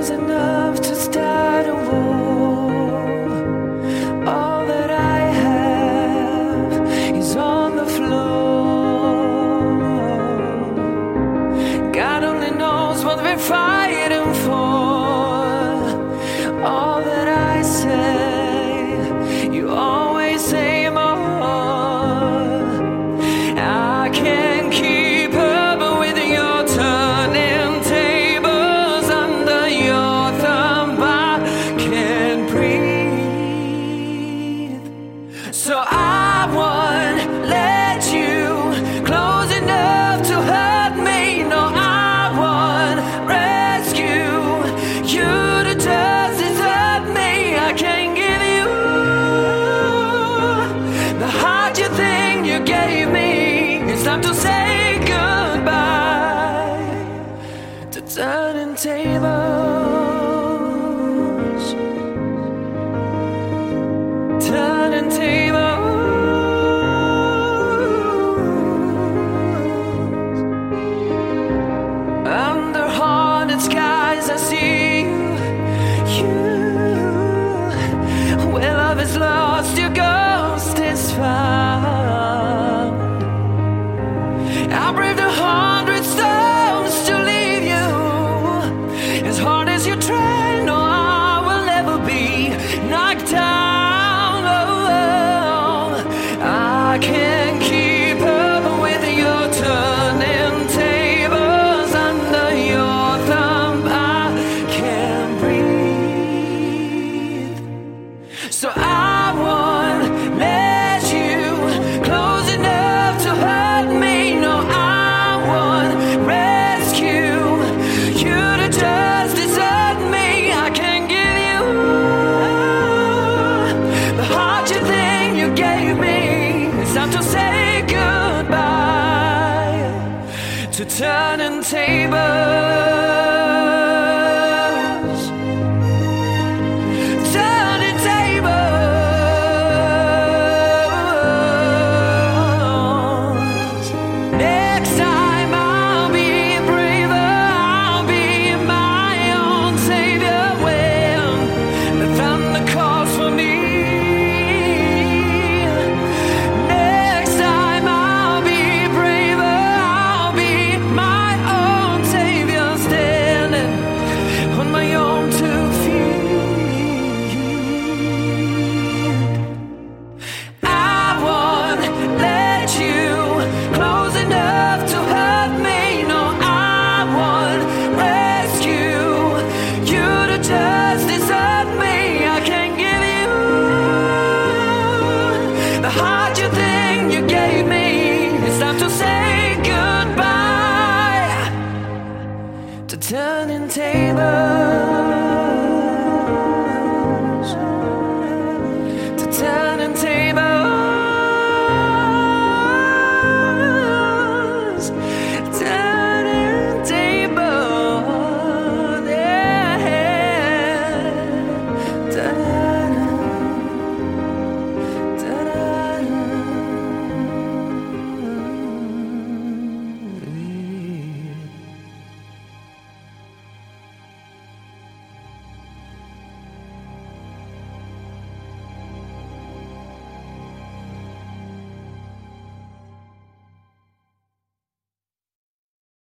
close enough to start a war. All that I have is on the floor. God only knows what we're fighting for. All that I say, you always say more. I can't keep up with your turning tables under your thumb. I can't breathe, so I won't let you close enough to hurt me. No, I won't rescue you to just desert me. I can't give you the heart you think you gave me. It's time to say goodbye to turning tables, turning tables. Under haunted skies I see you. Where love is lost, your ghost is found. I braved 100 storms to leave you. As hard as you try, no, I will never be knocked down. Oh, I can't keep up with your turning tables under your thumb. I can't breathe, so I won't let you close enough to hurt me. No, I won't rescue you to just desert me. I can't give you the heart you think you gave me. It's time to say goodbye to turning tables, turning tables. Next time I'll be braver, I'll be my own savior when the thunder calls for me. Next time I'll be braver, I'll be my own savior, standing on my own 2 feet. I won't let you close enough to hurt me. No, I won't rescue you to just desert me. I can't give you the heart you think you gave me. It's time to say goodbye to turning tables.